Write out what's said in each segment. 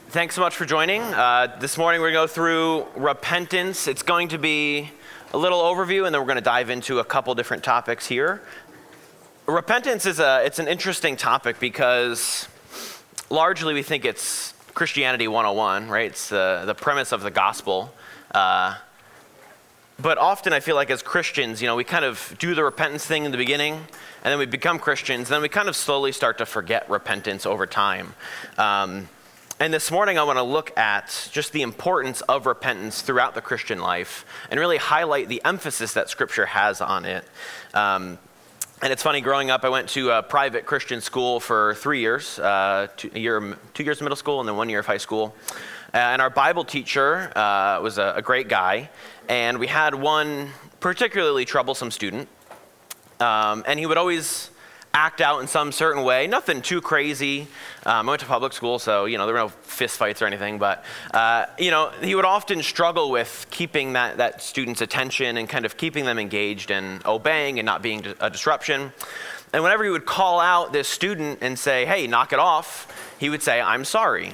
Thanks so much for joining. This morning we're going to go through repentance. It's going to be a little overview, and then we're going to dive into a couple different topics here. Repentance it's an interesting topic because largely we think it's Christianity 101, right? It's the premise of the gospel. But often I feel like as Christians, we kind of do the repentance thing in the beginning, and then we become Christians, and then we kind of slowly start to forget repentance over time. And this morning I want to look at just the importance of repentance throughout the Christian life and really highlight the emphasis that Scripture has on it. And it's funny, growing up, I went to a private Christian school for 3 years, 2 years of middle school and then 1 year of high school. And our Bible teacher was a great guy, and we had one particularly troublesome student. And he would always act out in some certain way, nothing too crazy. I went to public school, so, there were no fist fights or anything, but, he would often struggle with keeping that student's attention and kind of keeping them engaged and obeying and not being a disruption. And whenever he would call out this student and say, "Hey, knock it off," he would say, "I'm sorry."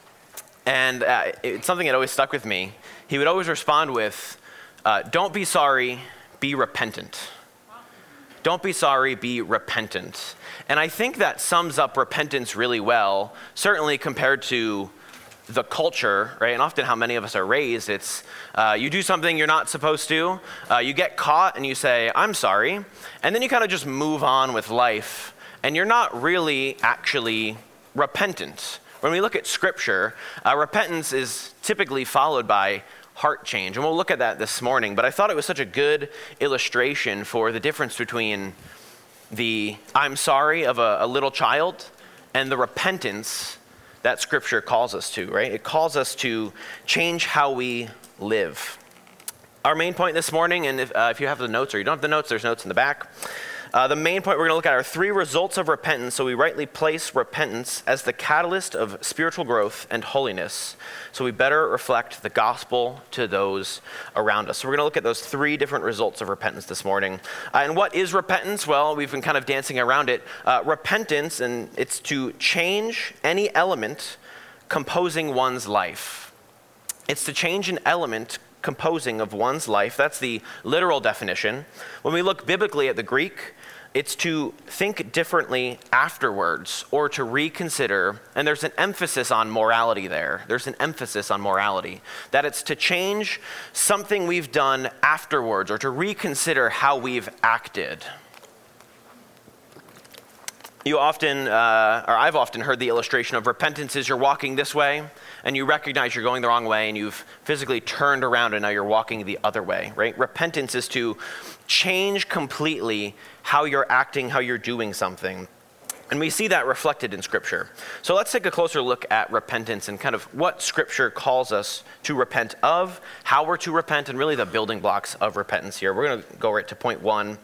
And it's something that always stuck with me. He would always respond with, "Don't be sorry, be repentant." Don't be sorry, be repentant. And I think that sums up repentance really well, certainly compared to the culture, right? And often how many of us are raised, it's you do something you're not supposed to, you get caught and you say, "I'm sorry," and then you kind of just move on with life, and you're not really actually repentant. When we look at Scripture, repentance is typically followed by heart change. And we'll look at that this morning. But I thought it was such a good illustration for the difference between the "I'm sorry" of a little child and the repentance that Scripture calls us to, right? It calls us to change how we live. Our main point this morning, and if you have the notes or you don't have the notes, there's notes in the back. The main point we're going to look at are 3 results of repentance, so we rightly place repentance as the catalyst of spiritual growth and holiness, so we better reflect the gospel to those around us. So we're going to look at those 3 different results of repentance this morning. And what is repentance? Well, we've been kind of dancing around it. Repentance, and it's to change any element composing one's life. It's to change an element composing of one's life. That's the literal definition. When we look biblically at the Greek, it's to think differently afterwards or to reconsider, and there's an emphasis on morality there. There's an emphasis on morality, that it's to change something we've done afterwards or to reconsider how we've acted. You often, or I've often heard the illustration of repentance is you're walking this way and you recognize you're going the wrong way and you've physically turned around and now you're walking the other way, right? Repentance is to change completely how you're acting, how you're doing something. And we see that reflected in Scripture. So let's take a closer look at repentance and kind of what Scripture calls us to repent of, how we're to repent, and really the building blocks of repentance here. We're going to go right to point 1.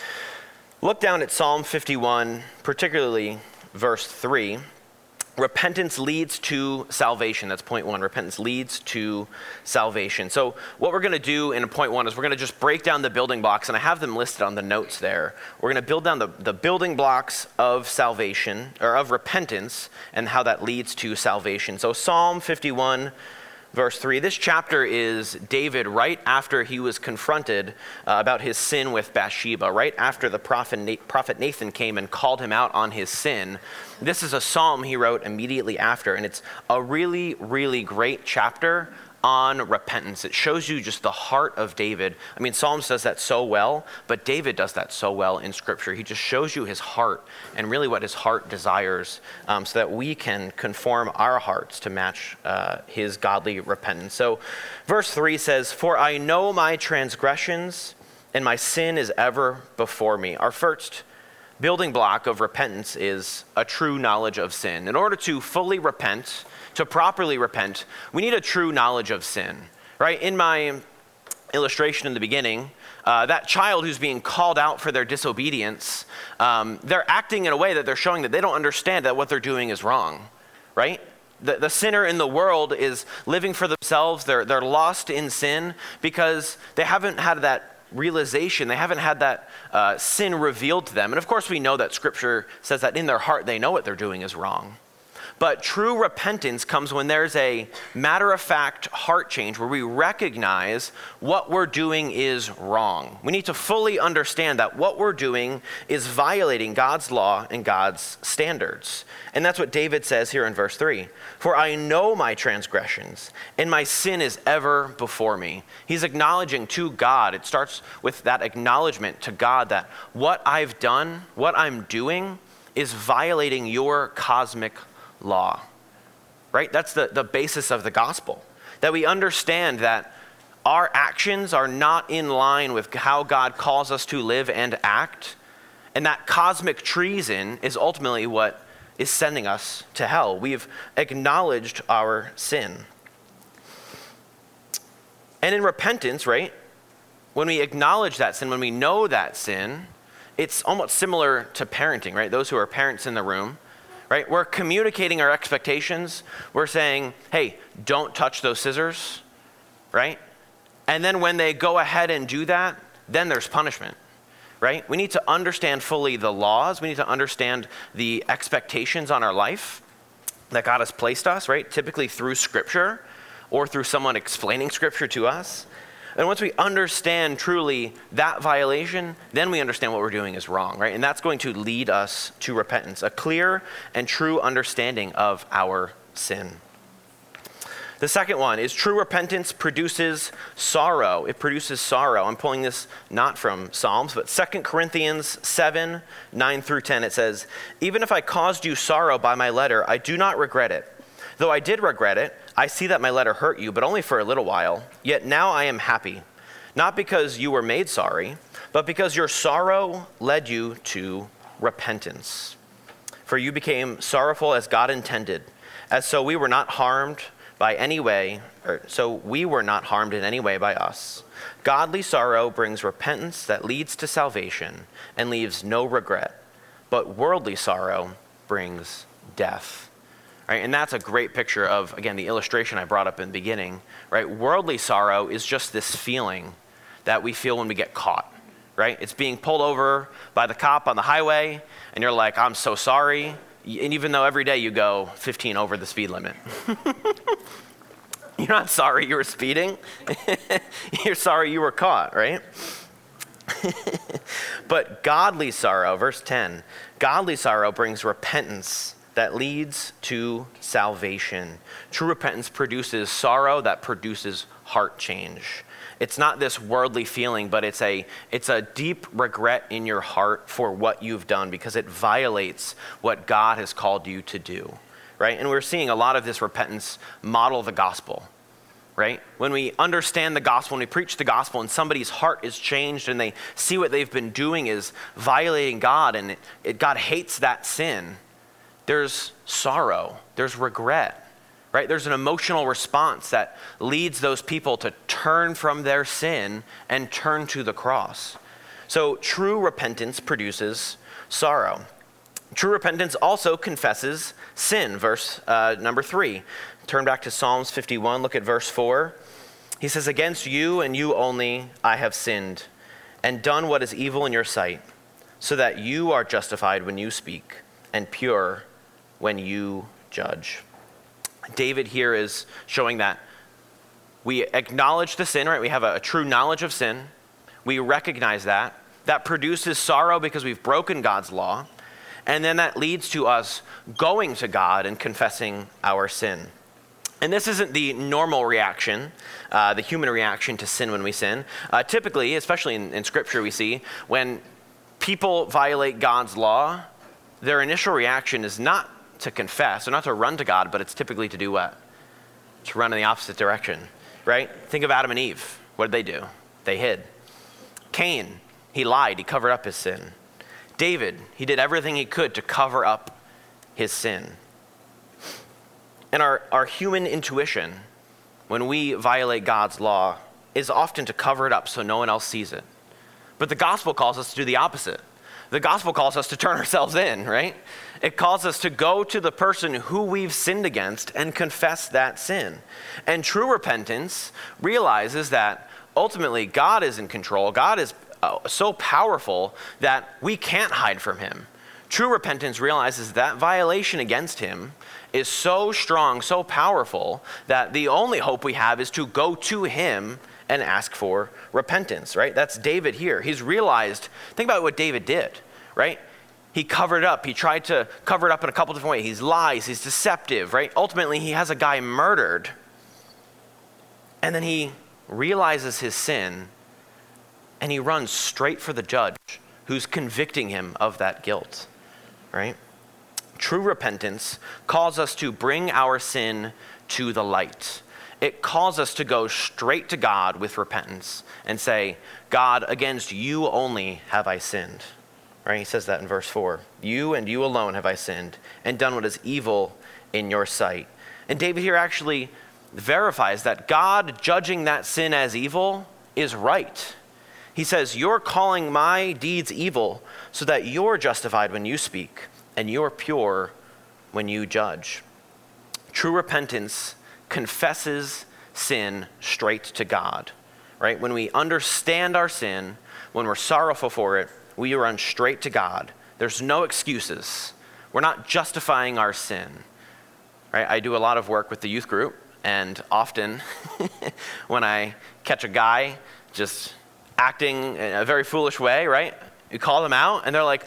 Look down at Psalm 51, particularly verse 3. Repentance leads to salvation. That's point 1. Repentance leads to salvation. So what we're going to do in point 1 is we're going to just break down the building blocks, and I have them listed on the notes there. We're going to build down the building blocks of salvation, or of repentance, and how that leads to salvation. So Psalm 51, verse 3, this chapter is David right after he was confronted about his sin with Bathsheba, right after the prophet Nathan came and called him out on his sin. This is a psalm he wrote immediately after, and it's a really, really great chapter on repentance. It shows you just the heart of David. I mean, Psalms does that so well, but David does that so well in Scripture. He just shows you his heart and really what his heart desires, so that we can conform our hearts to match his godly repentance. So verse 3 says, "For I know my transgressions and my sin is ever before me." Our first building block of repentance is a true knowledge of sin. In order to fully repent, to properly repent, we need a true knowledge of sin, right? In my illustration in the beginning, that child who's being called out for their disobedience, they're acting in a way that they're showing that they don't understand that what they're doing is wrong, right? The sinner in the world is living for themselves. They're lost in sin because they haven't had that realization. They haven't had that sin revealed to them. And of course, we know that Scripture says that in their heart they know what they're doing is wrong. But true repentance comes when there's a matter-of-fact heart change where we recognize what we're doing is wrong. We need to fully understand that what we're doing is violating God's law and God's standards. And that's what David says here in verse 3. For I know my transgressions, and my sin is ever before me. He's acknowledging to God. It starts with that acknowledgement to God that what I've done, what I'm doing, is violating your cosmic law, right? That's the basis of the gospel, that we understand that our actions are not in line with how God calls us to live and act, and that cosmic treason is ultimately what is sending us to hell. We've acknowledged our sin. And in repentance, right, when we acknowledge that sin, when we know that sin, it's almost similar to parenting, right? Those who are parents in the room, right? We're communicating our expectations. We're saying, hey, don't touch those scissors, right? And then when they go ahead and do that, then there's punishment, right? We need to understand fully the laws. We need to understand the expectations on our life that God has placed us, right? Typically through Scripture or through someone explaining Scripture to us. And once we understand truly that violation, then we understand what we're doing is wrong, right? And that's going to lead us to repentance, a clear and true understanding of our sin. The second one is true repentance produces sorrow. It produces sorrow. I'm pulling this not from Psalms, but 2 Corinthians 7, 9 through 10. It says, even if I caused you sorrow by my letter, I do not regret it. Though I did regret it, I see that my letter hurt you, but only for a little while. Yet now I am happy, not because you were made sorry, but because your sorrow led you to repentance. For you became sorrowful as God intended, so we were not harmed in any way by us. Godly sorrow brings repentance that leads to salvation and leaves no regret, but worldly sorrow brings death. Right, and that's a great picture of, again, the illustration I brought up in the beginning. Right? Worldly sorrow is just this feeling that we feel when we get caught. Right? It's being pulled over by the cop on the highway, and you're like, I'm so sorry. And even though every day you go 15 over the speed limit. You're not sorry you were speeding. You're sorry you were caught, right? But godly sorrow, verse 10, godly sorrow brings repentance that leads to salvation. True repentance produces sorrow that produces heart change. It's not this worldly feeling, but it's a deep regret in your heart for what you've done because it violates what God has called you to do, right? And we're seeing a lot of this repentance model the gospel, right? When we understand the gospel, when we preach the gospel and somebody's heart is changed and they see what they've been doing is violating God and God hates that sin, there's sorrow, there's regret, right? There's an emotional response that leads those people to turn from their sin and turn to the cross. So true repentance produces sorrow. True repentance also confesses sin. Verse number 3. Turn back to Psalms 51, look at verse 4. He says, against you and you only I have sinned and done what is evil in your sight, so that you are justified when you speak and pure when you judge. David here is showing that we acknowledge the sin, right? We have a true knowledge of sin. We recognize that. That produces sorrow because we've broken God's law. And then that leads to us going to God and confessing our sin. And this isn't the normal reaction, the human reaction to sin when we sin. Typically, especially in Scripture, we see when people violate God's law, their initial reaction is not to confess, or not to run to God, but it's typically to do what? To run in the opposite direction, right? Think of Adam and Eve. What did they do? They hid. Cain, he lied. He covered up his sin. David, he did everything he could to cover up his sin. And our human intuition, when we violate God's law, is often to cover it up so no one else sees it. But the gospel calls us to do the opposite. The gospel calls us to turn ourselves in, right? It calls us to go to the person who we've sinned against and confess that sin. And true repentance realizes that ultimately God is in control. God is so powerful that we can't hide from him. True repentance realizes that violation against him is so strong, so powerful, that the only hope we have is to go to him and ask for repentance, right? That's David here. He's realized, think about what David did, right? He covered it up. He tried to cover it up in a couple different ways. He's lies, he's deceptive, right? Ultimately, he has a guy murdered. And then he realizes his sin, and he runs straight for the judge who's convicting him of that guilt, right? True repentance calls us to bring our sin to the light. It calls us to go straight to God with repentance and say, God, against you only have I sinned. Right? He says that in verse 4. You and you alone have I sinned and done what is evil in your sight. And David here actually verifies that God judging that sin as evil is right. He says, you're calling my deeds evil so that you're justified when you speak and you're pure when you judge. True repentance confesses sin straight to God, right? When we understand our sin, when we're sorrowful for it, we run straight to God. There's no excuses. We're not justifying our sin, right? I do a lot of work with the youth group, and often when I catch a guy just acting in a very foolish way, right? You call them out, and they're like,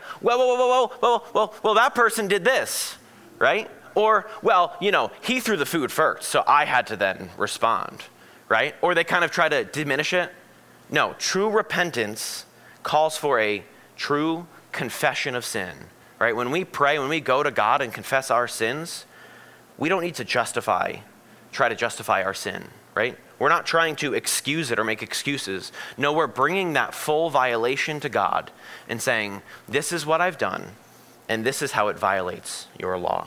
well, that person did this, right? Or, well, he threw the food first, so I had to then respond, right? Or they kind of try to diminish it. No, true repentance calls for a true confession of sin, right? When we pray, when we go to God and confess our sins, we don't need to try to justify our sin, right? We're not trying to excuse it or make excuses. No, we're bringing that full violation to God and saying, this is what I've done, and this is how it violates your law.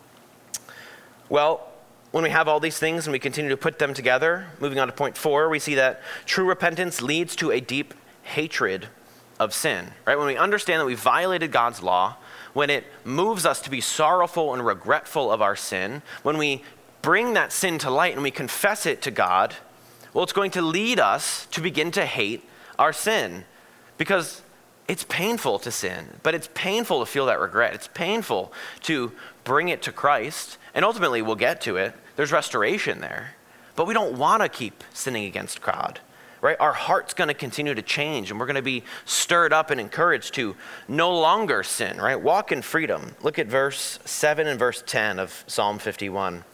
Well, when we have all these things and we continue to put them together, moving on to point 4, we see that true repentance leads to a deep hatred of sin, right? When we understand that we violated God's law, when it moves us to be sorrowful and regretful of our sin, when we bring that sin to light and we confess it to God, well, it's going to lead us to begin to hate our sin, because it's painful to sin, but it's painful to feel that regret. It's painful to bring it to Christ, and ultimately we'll get to it. There's restoration there, but we don't want to keep sinning against God. Right? Our heart's going to continue to change, and we're going to be stirred up and encouraged to no longer sin, right? Walk in freedom. Look at verse 7 and verse 10 of Psalm 51.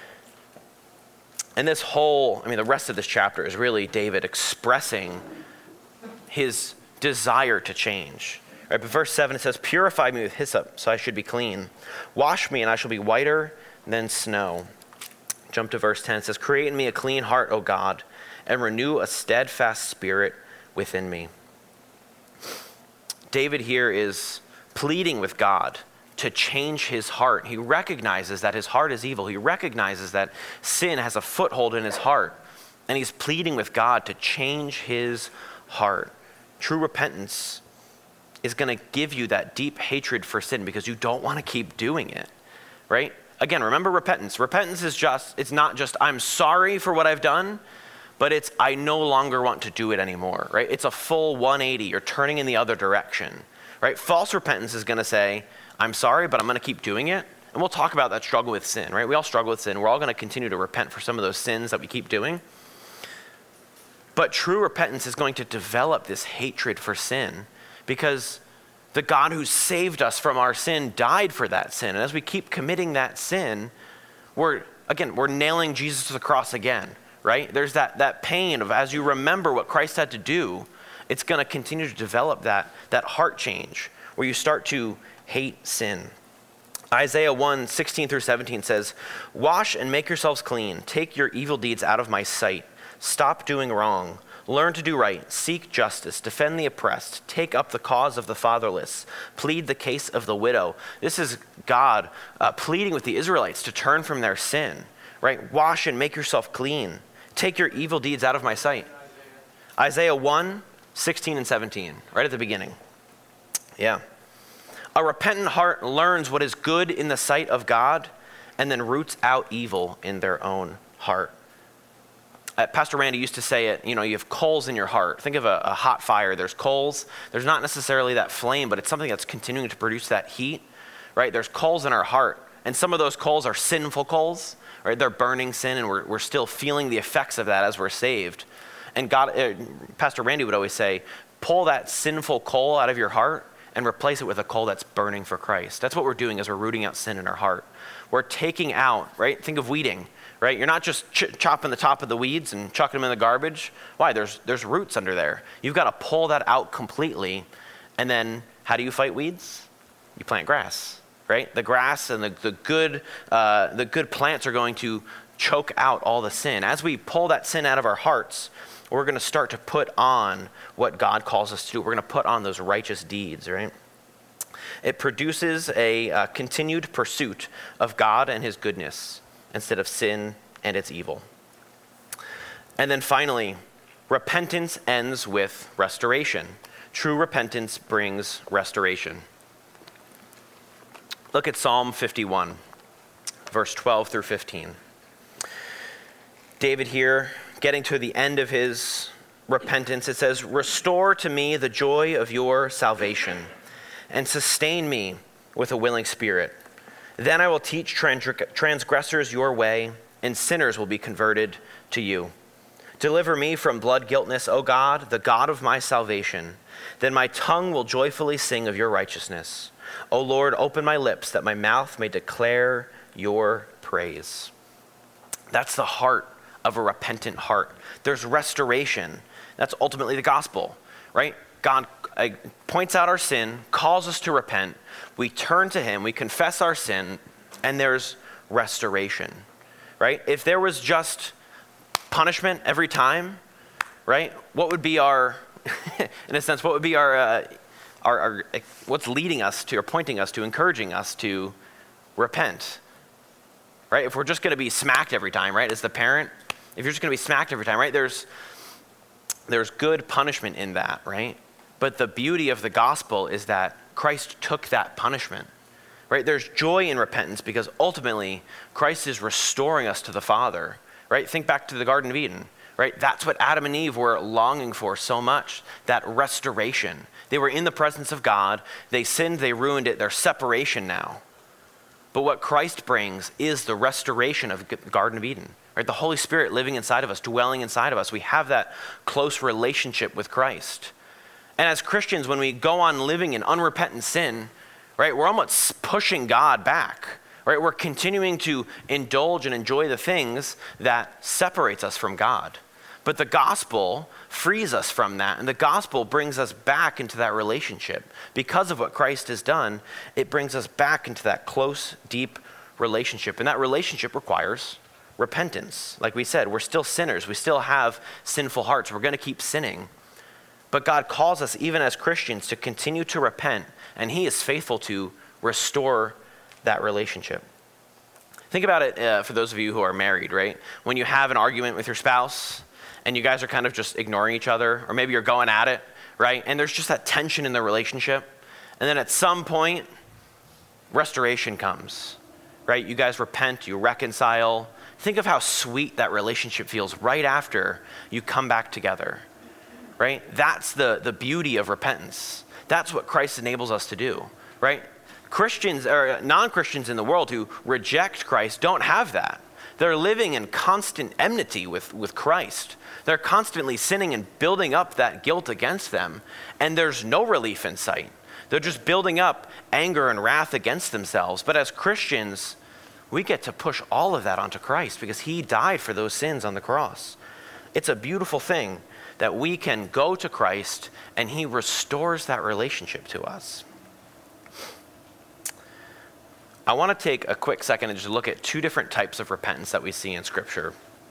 And the rest of this chapter is really David expressing his desire to change. Right? But verse 7, it says, purify me with hyssop, so I should be clean. Wash me, and I shall be whiter than snow. Jump to verse 10. It says, create in me a clean heart, O God, and renew a steadfast spirit within me. David here is pleading with God to change his heart. He recognizes that his heart is evil. He recognizes that sin has a foothold in his heart. And he's pleading with God to change his heart. True repentance is going to give you that deep hatred for sin because you don't want to keep doing it, right? Again, remember repentance. Repentance is it's not just, I'm sorry for what I've done, but it's, I no longer want to do it anymore, right? It's a full 180. You're turning in the other direction, right? False repentance is going to say, I'm sorry, but I'm going to keep doing it. And we'll talk about that struggle with sin, right? We all struggle with sin. We're all going to continue to repent for some of those sins that we keep doing. But true repentance is going to develop this hatred for sin because the God who saved us from our sin died for that sin. And as we keep committing that sin, we're nailing Jesus to the cross again. Right? There's that pain of, as you remember what Christ had to do, it's going to continue to develop that heart change where you start to hate sin. Isaiah 1, 16 through 17 says, wash and make yourselves clean. Take your evil deeds out of my sight. Stop doing wrong. Learn to do right. Seek justice. Defend the oppressed. Take up the cause of the fatherless. Plead the case of the widow. This is God pleading with the Israelites to turn from their sin. Right? Wash and make yourself clean. Take your evil deeds out of my sight. Isaiah 1, 16 and 17, right at the beginning. Yeah. A repentant heart learns what is good in the sight of God and then roots out evil in their own heart. Pastor Randy used to say it, you have coals in your heart. Think of a hot fire. There's coals. There's not necessarily that flame, but it's something that's continuing to produce that heat, right? There's coals in our heart. And some of those coals are sinful coals, right? They're burning sin, and we're still feeling the effects of that as we're saved. And God, Pastor Randy would always say, pull that sinful coal out of your heart and replace it with a coal that's burning for Christ. That's what we're doing as we're rooting out sin in our heart. We're taking out, right? Think of weeding, right? You're not just chopping the top of the weeds and chucking them in the garbage. Why? There's roots under there. You've got to pull that out completely. And then how do you fight weeds? You plant grass, right? The grass and the good plants are going to choke out all the sin. As we pull that sin out of our hearts, we're going to start to put on what God calls us to do. We're going to put on those righteous deeds, right? It produces a continued pursuit of God and his goodness instead of sin and its evil. And then finally, repentance ends with restoration. True repentance brings restoration. Look at Psalm 51, verse 12 through 15. David here, getting to the end of his repentance, it says, "Restore to me the joy of your salvation, and sustain me with a willing spirit. Then I will teach transgressors your way, and sinners will be converted to you. Deliver me from blood guiltness, O God, the God of my salvation. Then my tongue will joyfully sing of your righteousness. O Lord, open my lips that my mouth may declare your praise." That's the heart of a repentant heart. There's restoration. That's ultimately the gospel, right? God points out our sin, calls us to repent. We turn to him, we confess our sin, and there's restoration, right? If there was just punishment every time, right? What would be our, in a sense, what would be our what's leading us to, or pointing us to, encouraging us to repent, right? If we're just going to be smacked every time, right? As the parent, if you're just going to be smacked every time, right? There's good punishment in that, right? But the beauty of the gospel is that Christ took that punishment, right? There's joy in repentance because ultimately Christ is restoring us to the Father, right? Think back to the Garden of Eden, right? That's what Adam and Eve were longing for so much, that restoration. They were in the presence of God. They sinned, they ruined it. There's separation now. But what Christ brings is the restoration of the Garden of Eden, right? The Holy Spirit living inside of us, dwelling inside of us. We have that close relationship with Christ. And as Christians, when we go on living in unrepentant sin, right, we're almost pushing God back, right? We're continuing to indulge and enjoy the things that separates us from God. But the gospel frees us from that, and the gospel brings us back into that relationship. Because of what Christ has done, it brings us back into that close, deep relationship. And that relationship requires repentance. Like we said, we're still sinners. We still have sinful hearts. We're going to keep sinning. But God calls us, even as Christians, to continue to repent, and he is faithful to restore that relationship. Think about it for those of you who are married, right? When you have an argument with your spouse, and you guys are kind of just ignoring each other, or maybe you're going at it, right? And there's just that tension in the relationship. And then at some point, restoration comes, right? You guys repent, you reconcile. Think of how sweet that relationship feels right after you come back together, right? That's the beauty of repentance. That's what Christ enables us to do, right? Christians or non-Christians in the world who reject Christ don't have that. They're living in constant enmity with Christ. They're constantly sinning and building up that guilt against them, and there's no relief in sight. They're just building up anger and wrath against themselves. But as Christians, we get to push all of that onto Christ because he died for those sins on the cross. It's a beautiful thing that we can go to Christ and he restores that relationship to us. I want to take a quick second and just look at two different types of repentance that we see in Scripture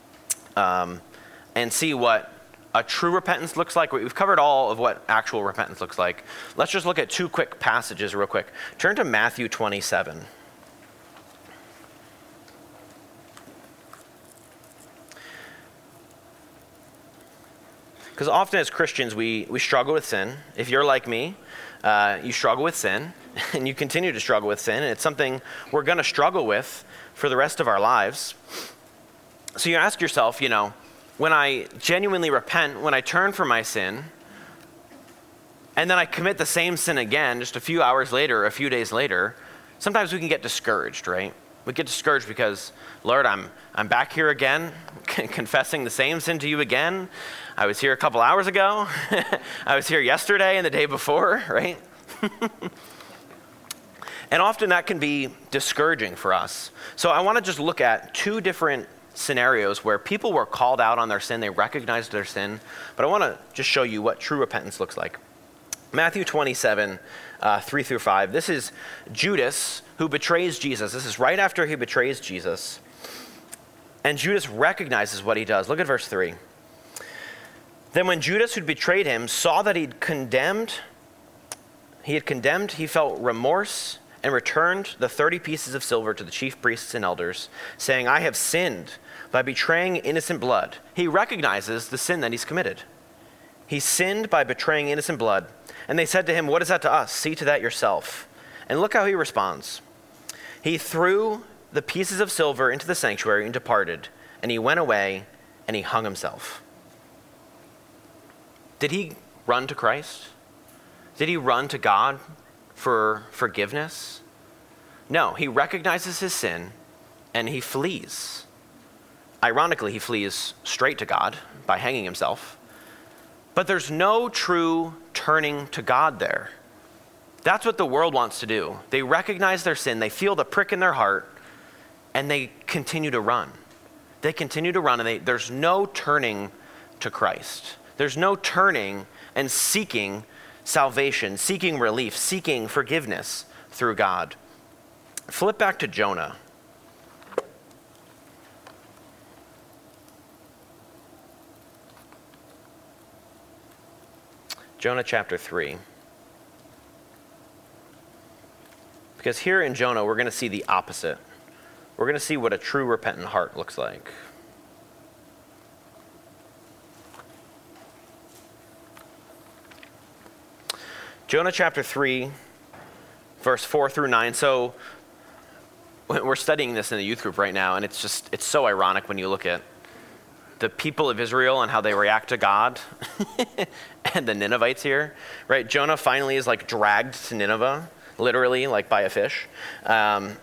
and see what a true repentance looks like. We've covered all of what actual repentance looks like. Let's just look at two quick passages real quick. Turn to Matthew 27. Because often as Christians, we struggle with sin. If you're like me, you struggle with sin, and you continue to struggle with sin, and it's something we're going to struggle with for the rest of our lives. So you ask yourself, when I genuinely repent, when I turn from my sin, and then I commit the same sin again just a few hours later, a few days later, sometimes we can get discouraged, right? We get discouraged because, Lord, I'm back here again, confessing the same sin to you again. I was here a couple hours ago. I was here yesterday and the day before, right? And often that can be discouraging for us. So I want to just look at two different scenarios where people were called out on their sin, they recognized their sin, but I want to just show you what true repentance looks like. Matthew 27, 3-5. This is Judas who betrays Jesus. This is right after he betrays Jesus. And Judas recognizes what he does. Look at verse 3. Then when Judas, who'd betrayed him, saw that he had condemned, he felt remorse and returned the 30 pieces of silver to the chief priests and elders, saying, I have sinned by betraying innocent blood. He recognizes the sin that he's committed. He sinned by betraying innocent blood. And they said to him, what is that to us? See to that yourself. And look how he responds. He threw the pieces of silver into the sanctuary and departed, and he went away and he hung himself. Did he run to Christ? Did he run to God for forgiveness? No, he recognizes his sin and he flees. Ironically, he flees straight to God by hanging himself. But there's no true turning to God there. That's what the world wants to do. They recognize their sin, they feel the prick in their heart, and they continue to run. They continue to run, and there's no turning to Christ. There's no turning and seeking salvation, seeking relief, seeking forgiveness through God. Flip back to Jonah. Jonah chapter 3. Because here in Jonah, we're going to see the opposite. We're going to see what a true repentant heart looks like. Jonah chapter 3, verse 4-9. So we're studying this in the youth group right now, and it's so ironic when you look at the people of Israel and how they react to God and the Ninevites here, right? Jonah finally is like dragged to Nineveh, literally like by a fish. And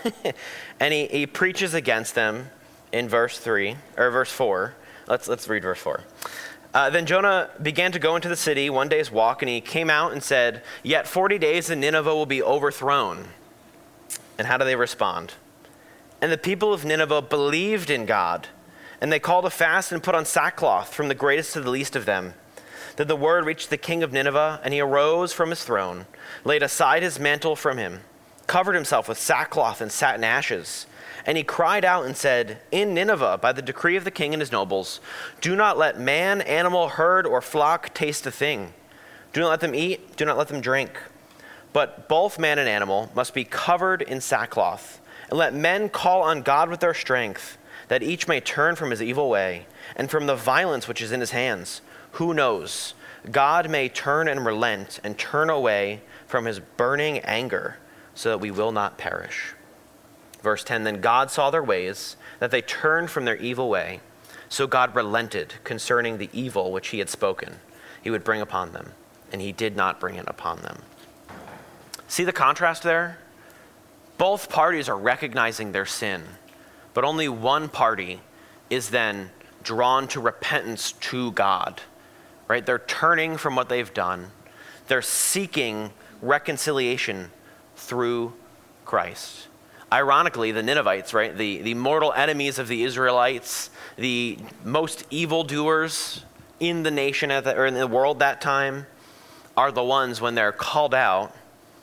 he preaches against them in verse 4. Let's read verse 4. Then Jonah began to go into the city one day's walk, and he came out and said, yet 40 days and Nineveh will be overthrown. And how do they respond? And the people of Nineveh believed in God, and they called a fast and put on sackcloth from the greatest to the least of them. Then the word reached the king of Nineveh, and he arose from his throne, laid aside his mantle from him, covered himself with sackcloth and sat in ashes. And he cried out and said, in Nineveh, by the decree of the king and his nobles, do not let man, animal, herd, or flock taste a thing. Do not let them eat, do not let them drink. But both man and animal must be covered in sackcloth. And let men call on God with their strength, that each may turn from his evil way, and from the violence which is in his hands. Who knows? God may turn and relent and turn away from his burning anger, so that we will not perish. Verse 10, then God saw their ways, that they turned from their evil way. So God relented concerning the evil which he had spoken he would bring upon them, and he did not bring it upon them. See the contrast there? Both parties are recognizing their sin, but only one party is then drawn to repentance to God, right? They're turning from what they've done. They're seeking reconciliation through Christ. Ironically, the Ninevites, right? The mortal enemies of the Israelites, the most evildoers in the nation or in the world that time, are the ones when they're called out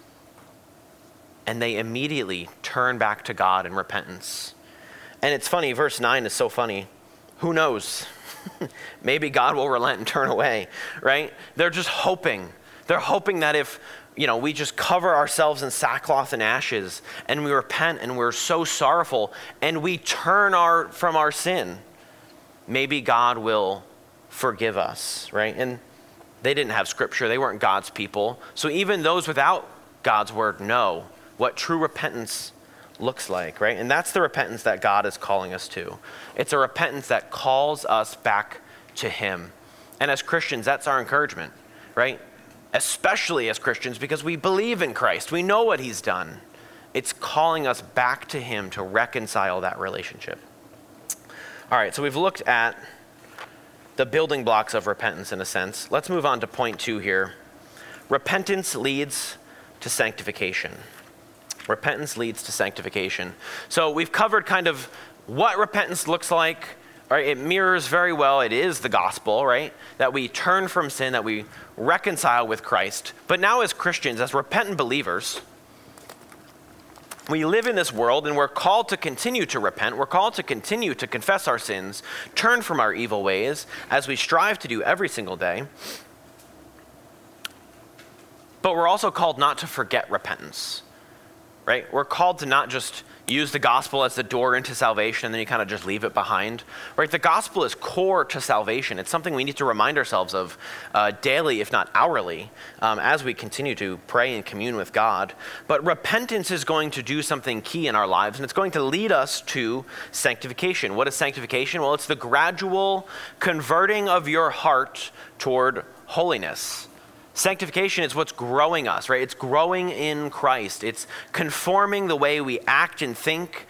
and they immediately turn back to God in repentance. And it's funny, verse 9 is so funny. Who knows? Maybe God will relent and turn away, right? They're just hoping. They're hoping that if, we just cover ourselves in sackcloth and ashes and we repent and we're so sorrowful and we turn from our sin, maybe God will forgive us, right? And they didn't have scripture. They weren't God's people. So even those without God's word know what true repentance looks like, right? And that's the repentance that God is calling us to. It's a repentance that calls us back to him. And as Christians, that's our encouragement, right? Especially as Christians, because we believe in Christ. We know what he's done. It's calling us back to him to reconcile that relationship. All right, so we've looked at the building blocks of repentance in a sense. Let's move on to point 2 here. Repentance leads to sanctification. Repentance leads to sanctification. So we've covered kind of what repentance looks like. Right? It mirrors very well, it is the gospel, right? That we turn from sin, that we reconcile with Christ. But now as Christians, as repentant believers, we live in this world and we're called to continue to repent. We're called to continue to confess our sins, turn from our evil ways, as we strive to do every single day. But we're also called not to forget repentance, right? We're called to not just use the gospel as the door into salvation and then you kind of just leave it behind, right? The gospel is core to salvation. It's something we need to remind ourselves of daily, if not hourly, as we continue to pray and commune with God. But repentance is going to do something key in our lives, and it's going to lead us to sanctification. What is sanctification? Well, it's the gradual converting of your heart toward holiness. Sanctification is what's growing us, right? It's growing in Christ. It's conforming the way we act and think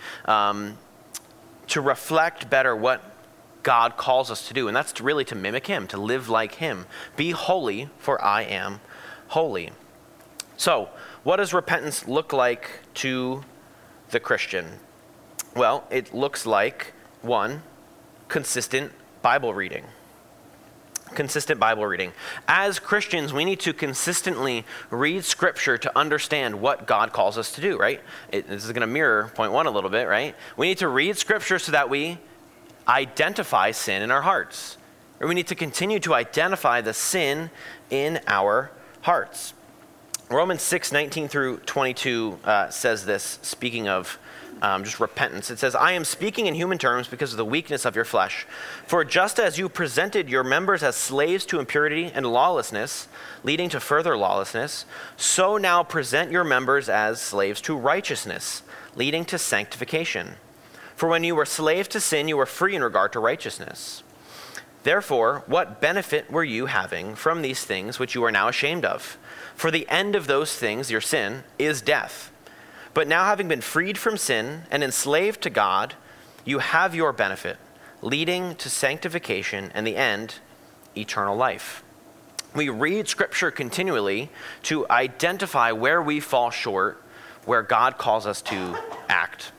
to reflect better what God calls us to do. And that's really to mimic him, to live like him. Be holy, for I am holy. So, what does repentance look like to the Christian? Well, it looks like, 1, consistent Bible reading. Consistent Bible reading. As Christians, we need to consistently read Scripture to understand what God calls us to do, right? This is going to mirror point 1 a little bit, right? We need to read Scripture so that we identify sin in our hearts. Or we need to continue to identify the sin in our hearts. Romans 6:19 through 22 says this, speaking of just repentance. It says, I am speaking in human terms because of the weakness of your flesh. For just as you presented your members as slaves to impurity and lawlessness, leading to further lawlessness, so now present your members as slaves to righteousness, leading to sanctification. For when you were slaves to sin, you were free in regard to righteousness. Therefore, what benefit were you having from these things which you are now ashamed of? For the end of those things, your sin, is death. But now having been freed from sin and enslaved to God, you have your benefit, leading to sanctification and the end, eternal life. We read Scripture continually to identify where we fall short, where God calls us to act.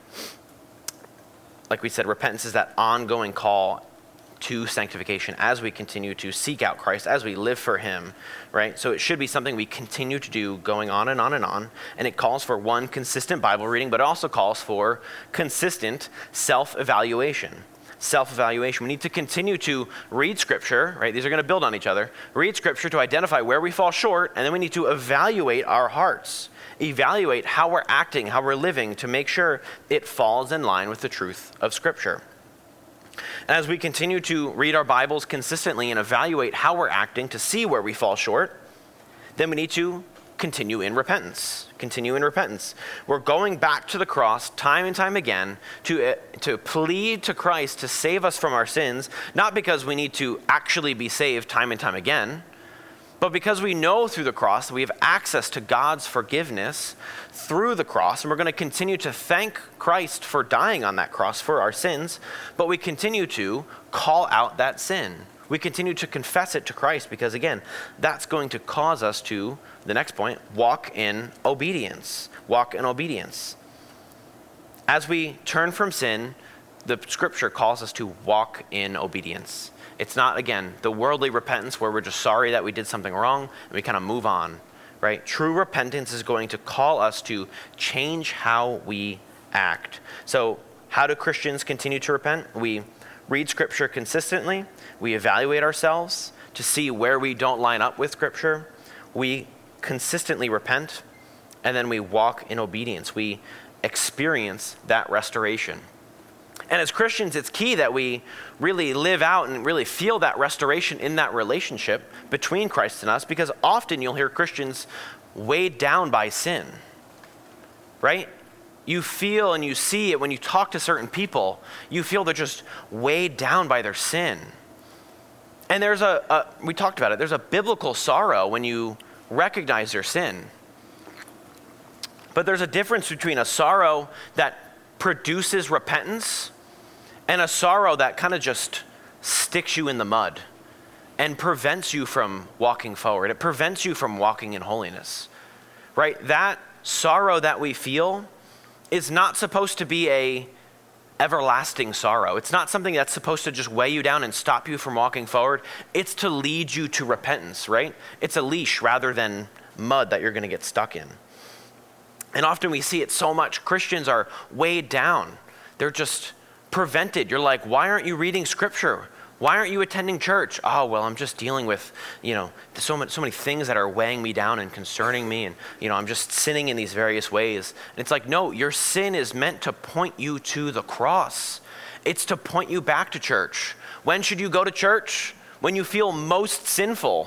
Like we said, repentance is that ongoing call to sanctification as we continue to seek out Christ, as we live for him, right? So it should be something we continue to do going on and on and on. And it calls for 1, consistent Bible reading, but it also calls for consistent self-evaluation. Self-evaluation. We need to continue to read Scripture, right? These are going to build on each other. Read Scripture to identify where we fall short, and then we need to evaluate our hearts. Evaluate how we're acting, how we're living, to make sure it falls in line with the truth of Scripture. And as we continue to read our Bibles consistently and evaluate how we're acting to see where we fall short, then we need to continue in repentance. Continue in repentance. We're going back to the cross time and time again to plead to Christ to save us from our sins, not because we need to actually be saved time and time again, but because we know through the cross that we have access to God's forgiveness through the cross, and we're going to continue to thank Christ for dying on that cross for our sins, but we continue to call out that sin. We continue to confess it to Christ because, again, that's going to cause us to, the next point, walk in obedience. Walk in obedience. As we turn from sin, the Scripture calls us to walk in obedience. It's not, again, the worldly repentance where we're just sorry that we did something wrong and we kind of move on, right? True repentance is going to call us to change how we act. So how do Christians continue to repent? We read Scripture consistently. We evaluate ourselves to see where we don't line up with Scripture. We consistently repent, and then we walk in obedience. We experience that restoration. And as Christians, it's key that we really live out and really feel that restoration in that relationship between Christ and us, because often you'll hear Christians weighed down by sin, right? You feel and you see it when you talk to certain people. You feel they're just weighed down by their sin. And there's we talked about it, there's a biblical sorrow when you recognize your sin. But there's a difference between a sorrow that produces repentance and a sorrow that kind of just sticks you in the mud and prevents you from walking forward. It prevents you from walking in holiness, right? That sorrow that we feel is not supposed to be a everlasting sorrow. It's not something that's supposed to just weigh you down and stop you from walking forward. It's to lead you to repentance, right? It's a leash rather than mud that you're going to get stuck in. And often we see it so much. Christians are weighed down. They're just prevented. You're like, why aren't you reading scripture? Why aren't you attending church? Oh, well, I'm just dealing with, so many things that are weighing me down and concerning me. And, I'm just sinning in these various ways. And it's like, no, your sin is meant to point you to the cross. It's to point you back to church. When should you go to church? When you feel most sinful,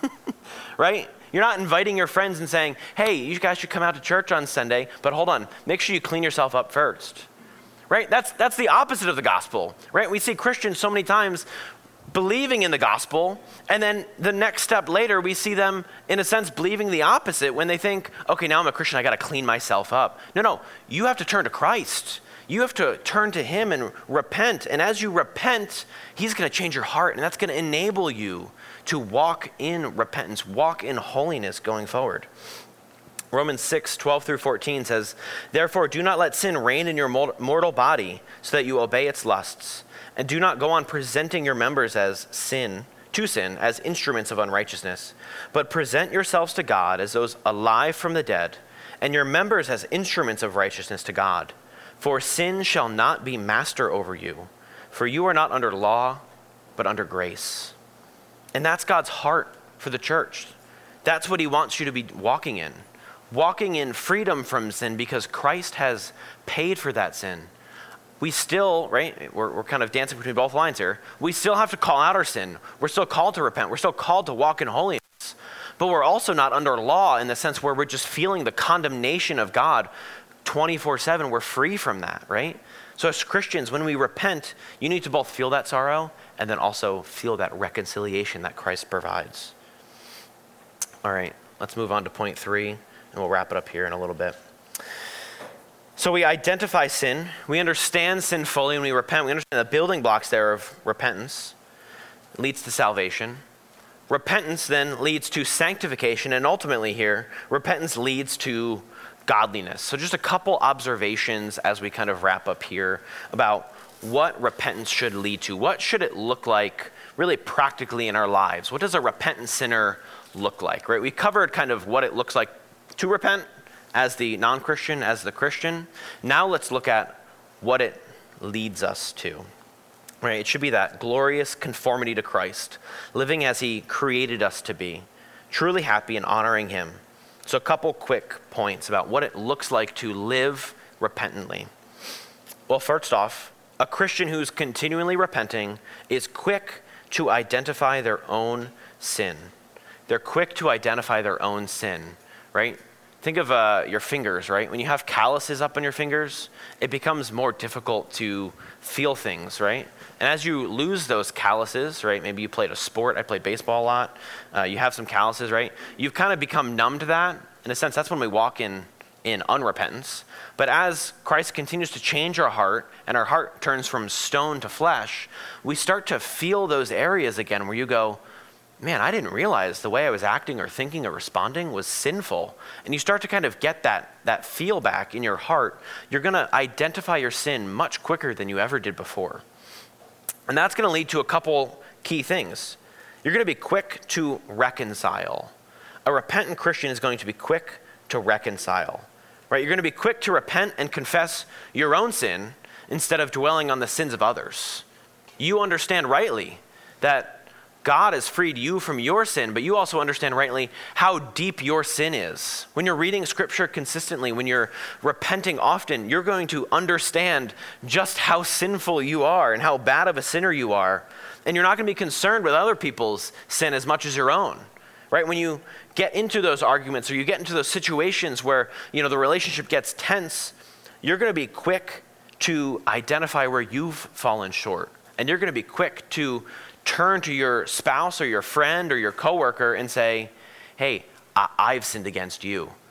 right? You're not inviting your friends and saying, hey, you guys should come out to church on Sunday, but hold on, make sure you clean yourself up first. Right? That's the opposite of the gospel, right? We see Christians so many times believing in the gospel, and then the next step later, we see them, in a sense, believing the opposite when they think, okay, now I'm a Christian, I got to clean myself up. No, you have to turn to Christ. You have to turn to him and repent, and as you repent, he's going to change your heart, and that's going to enable you to walk in repentance, walk in holiness going forward. Romans 6:12-14 says, therefore do not let sin reign in your mortal body so that you obey its lusts, and do not go on presenting your members as sin as instruments of unrighteousness, but present yourselves to God as those alive from the dead, and your members as instruments of righteousness to God. For sin shall not be master over you, for you are not under law, but under grace. And that's God's heart for the church. That's what he wants you to be walking in freedom from sin because Christ has paid for that sin. We still, right, we're kind of dancing between both lines here. We still have to call out our sin. We're still called to repent. We're still called to walk in holiness. But we're also not under law in the sense where we're just feeling the condemnation of God 24/7. We're free from that, right? So as Christians, when we repent, you need to both feel that sorrow and then also feel that reconciliation that Christ provides. All right, let's move on to point 3. And we'll wrap it up here in a little bit. So we identify sin. We understand sin fully when we repent. We understand the building blocks there of repentance. It leads to salvation. Repentance then leads to sanctification. And ultimately here, repentance leads to godliness. So just a couple observations as we kind of wrap up here about what repentance should lead to. What should it look like really practically in our lives? What does a repentant sinner look like, right? We covered kind of what it looks like to repent as the non-Christian, as the Christian. Now let's look at what it leads us to. Right? It should be that glorious conformity to Christ, living as he created us to be, truly happy and honoring him. So a couple quick points about what it looks like to live repentantly. Well, first off, a Christian who's continually repenting is quick to identify their own sin. They're quick to identify their own sin, right? Think of your fingers, right? When you have calluses up on your fingers, it becomes more difficult to feel things, right? And as you lose those calluses, right? Maybe you played a sport. I played baseball a lot. You have some calluses, right? You've kind of become numb to that. In a sense, that's when we walk in unrepentance. But as Christ continues to change our heart and our heart turns from stone to flesh, we start to feel those areas again where you go, man, I didn't realize the way I was acting or thinking or responding was sinful. And you start to kind of get that feel back in your heart. You're going to identify your sin much quicker than you ever did before. And that's going to lead to a couple key things. You're going to be quick to reconcile. A repentant Christian is going to be quick to reconcile, right? You're going to be quick to repent and confess your own sin instead of dwelling on the sins of others. You understand rightly that God has freed you from your sin, but you also understand rightly how deep your sin is. When you're reading scripture consistently, when you're repenting often, you're going to understand just how sinful you are and how bad of a sinner you are. And you're not going to be concerned with other people's sin as much as your own, right? When you get into those arguments or you get into those situations where, the relationship gets tense, you're going to be quick to identify where you've fallen short. And you're going to be quick to turn to your spouse or your friend or your coworker and say, hey, I've sinned against you,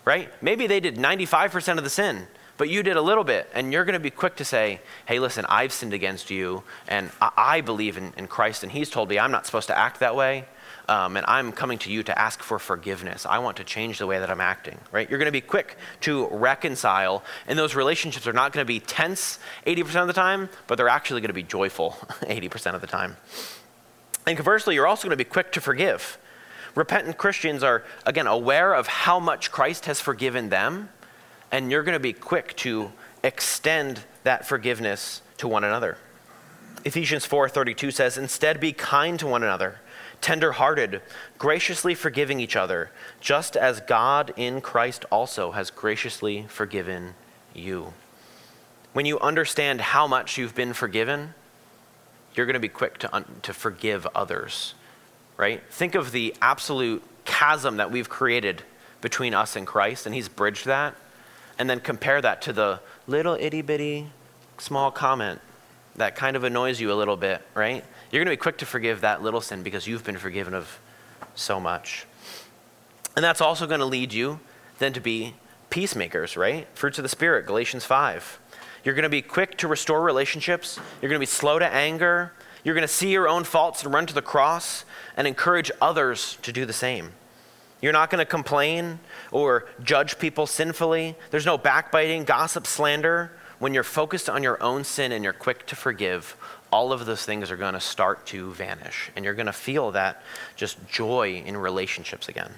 right? Maybe they did 95% of the sin, but you did a little bit, and you're going to be quick to say, hey, listen, I've sinned against you, and I believe in Christ, and he's told me I'm not supposed to act that way, and I'm coming to you to ask for forgiveness. I want to change the way that I'm acting, right? You're going to be quick to reconcile, and those relationships are not going to be tense 80% of the time, but they're actually going to be joyful 80% of the time. And conversely, you're also going to be quick to forgive. Repentant Christians are, again, aware of how much Christ has forgiven them, and you're going to be quick to extend that forgiveness to one another. Ephesians 4:32 says, "Instead be kind to one another, tender-hearted, graciously forgiving each other, just as God in Christ also has graciously forgiven you." When you understand how much you've been forgiven, you're going to be quick to forgive others, right? Think of the absolute chasm that we've created between us and Christ, and he's bridged that. And then compare that to the little itty-bitty small comment that kind of annoys you a little bit, right? You're going to be quick to forgive that little sin because you've been forgiven of so much. And that's also going to lead you then to be peacemakers, right? Fruits of the Spirit, Galatians 5. You're going to be quick to restore relationships. You're going to be slow to anger. You're going to see your own faults and run to the cross and encourage others to do the same. You're not going to complain or judge people sinfully. There's no backbiting, gossip, slander. When you're focused on your own sin and you're quick to forgive, all of those things are going to start to vanish. And you're going to feel that just joy in relationships again.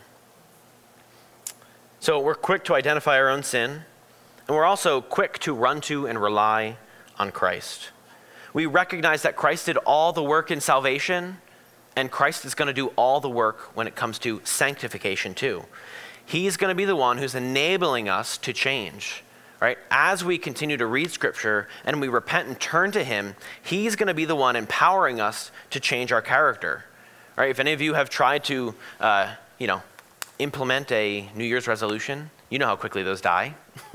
So we're quick to identify our own sin. And we're also quick to run to and rely on Christ. We recognize that Christ did all the work in salvation, and Christ is going to do all the work when it comes to sanctification too. He's going to be the one who's enabling us to change, right? As we continue to read Scripture and we repent and turn to him, he's going to be the one empowering us to change our character, right? If any of you have tried to, implement a New Year's resolution, you know how quickly those die.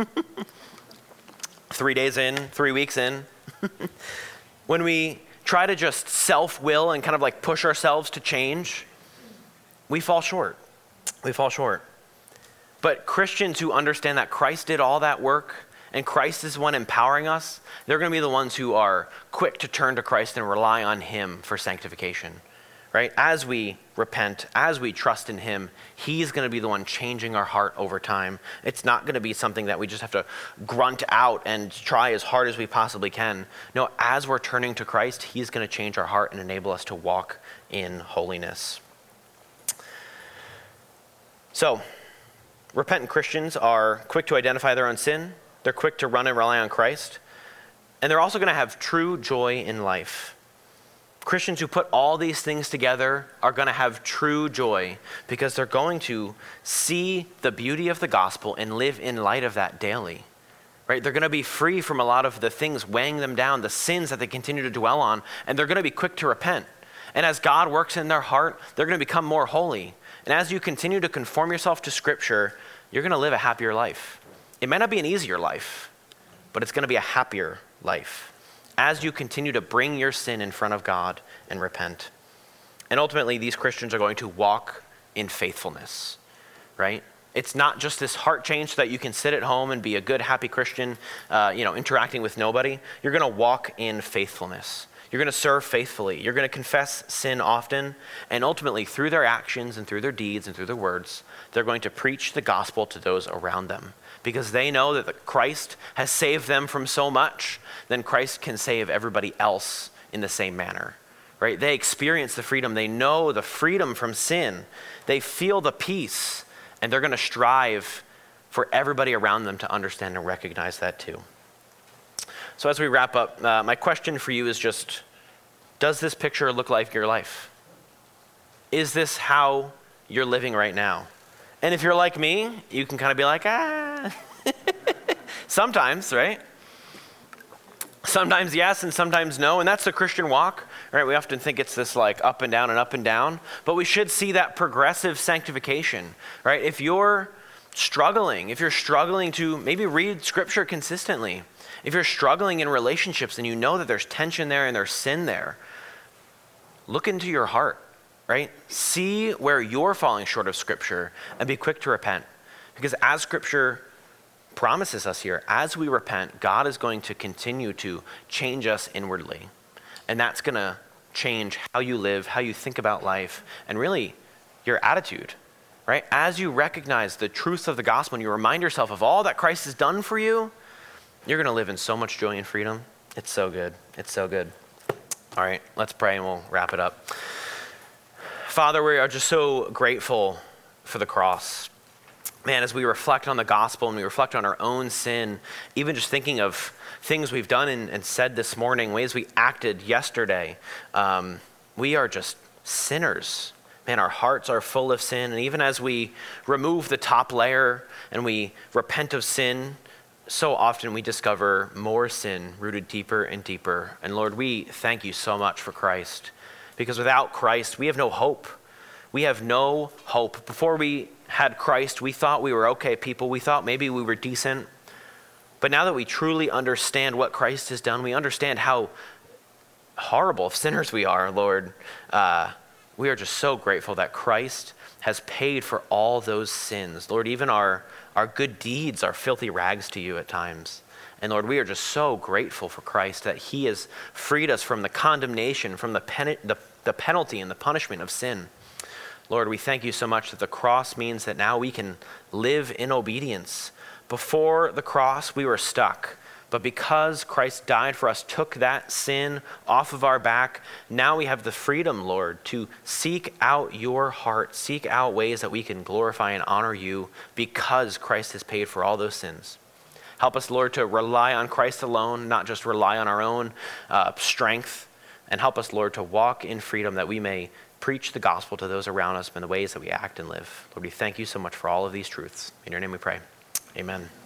3 days in, 3 weeks in. When we try to just self-will and kind of like push ourselves to change, we fall short. We fall short. But Christians who understand that Christ did all that work and Christ is the one empowering us, they're going to be the ones who are quick to turn to Christ and rely on him for sanctification, right? As we repent, as we trust in him, he's going to be the one changing our heart over time. It's not going to be something that we just have to grunt out and try as hard as we possibly can. No, as we're turning to Christ, he's going to change our heart and enable us to walk in holiness. So, repentant Christians are quick to identify their own sin. They're quick to run and rely on Christ. And they're also going to have true joy in life. Christians who put all these things together are going to have true joy because they're going to see the beauty of the gospel and live in light of that daily, right? They're going to be free from a lot of the things weighing them down, the sins that they continue to dwell on, and they're going to be quick to repent. And as God works in their heart, they're going to become more holy. And as you continue to conform yourself to Scripture, you're going to live a happier life. It might not be an easier life, but it's going to be a happier life as you continue to bring your sin in front of God and repent. And ultimately, these Christians are going to walk in faithfulness, right? It's not just this heart change so that you can sit at home and be a good, happy Christian, interacting with nobody. You're going to walk in faithfulness. You're going to serve faithfully. You're going to confess sin often. And ultimately, through their actions and through their deeds and through their words, they're going to preach the gospel to those around them. Because they know that Christ has saved them from so much, then Christ can save everybody else in the same manner, right? They experience the freedom. They know the freedom from sin. They feel the peace, and they're going to strive for everybody around them to understand and recognize that too. So as we wrap up, my question for you is just, does this picture look like your life? Is this how you're living right now? And if you're like me, you can kind of be like, sometimes, right? Sometimes yes and sometimes no, and that's the Christian walk, right? We often think it's this like up and down, but we should see that progressive sanctification, right? If you're struggling to maybe read Scripture consistently, if you're struggling in relationships and you know that there's tension there and there's sin there, look into your heart, right? See where you're falling short of Scripture and be quick to repent. Because as Scripture promises us here, as we repent, God is going to continue to change us inwardly. And that's going to change how you live, how you think about life, and really your attitude, right? As you recognize the truth of the gospel and you remind yourself of all that Christ has done for you, you're going to live in so much joy and freedom. It's so good. It's so good. All right, let's pray and we'll wrap it up. Father, we are just so grateful for the cross. Man, as we reflect on the gospel and we reflect on our own sin, even just thinking of things we've done and said this morning, ways we acted yesterday, we are just sinners. Man, our hearts are full of sin. And even as we remove the top layer and we repent of sin, so often we discover more sin rooted deeper and deeper. And Lord, we thank you so much for Christ, because without Christ, we have no hope. We have no hope. Before we had Christ, we thought we were okay people. We thought maybe we were decent. But now that we truly understand what Christ has done, we understand how horrible sinners we are, Lord. We are just so grateful that Christ has paid for all those sins. Lord, even our good deeds are filthy rags to you at times. And Lord, we are just so grateful for Christ that he has freed us from the condemnation, from the penalty and the punishment of sin. Lord, we thank you so much that the cross means that now we can live in obedience. Before the cross, we were stuck. But because Christ died for us, took that sin off of our back, now we have the freedom, Lord, to seek out your heart, seek out ways that we can glorify and honor you because Christ has paid for all those sins. Help us, Lord, to rely on Christ alone, not just rely on our own strength. And help us, Lord, to walk in freedom that we may preach the gospel to those around us in the ways that we act and live. Lord, we thank you so much for all of these truths. In your name we pray. Amen.